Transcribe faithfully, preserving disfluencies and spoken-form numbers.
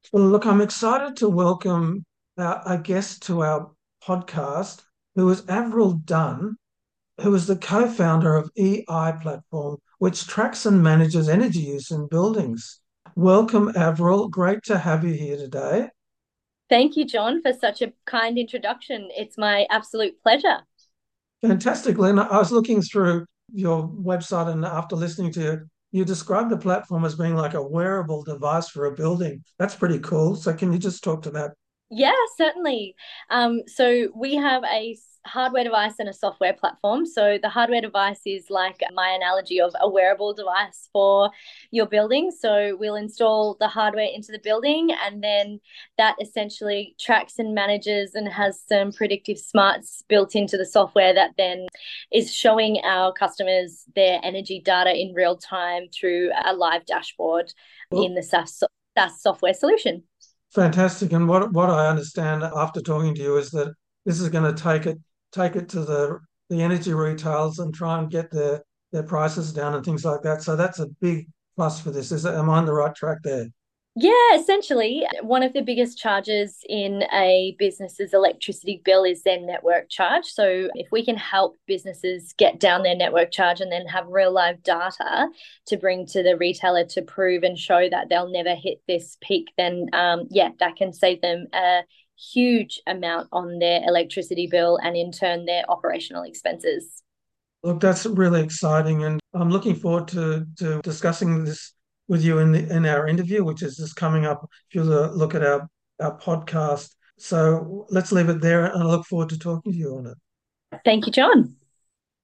Well, look, I'm excited to welcome our, a guest to our podcast who is Avril Dunn, who is the co-founder of E I Platform, which tracks and manages energy use in buildings. Welcome, Avril. Great to have you here today. Thank you, John, for such a kind introduction. It's my absolute pleasure. Fantastic, Lynn. I was looking through your website, and after listening to you, you described the platform as being like a wearable device for a building. That's pretty cool. So can you just talk to that? Yeah, certainly. Um, so we have a s- hardware device and a software platform. So the hardware device is like my analogy of a wearable device for your building. So we'll install the hardware into the building, and then that essentially tracks and manages and has some predictive smarts built into the software that then is showing our customers their energy data in real time through a live dashboard in Well, the SaaS, SaaS software solution. fantastic. And what what I understand after talking to you is that this is going to take it take it to the the energy retails and try and get their their prices down and things like that. So that's a big plus for this. Is it, am I on the right track there? Yeah, essentially, one of the biggest charges in a business's electricity bill is their network charge. So, if we can help businesses get down their network charge and then have real live data to bring to the retailer to prove and show that they'll never hit this peak, then um, yeah, that can save them a huge amount on their electricity bill and in turn their operational expenses. Look, that's really exciting, and I'm looking forward to to discussing this with you in the in our interview, which is just coming up. If you look at our our podcast, so let's leave it there, and I look forward to talking to you on it. Thank you, John.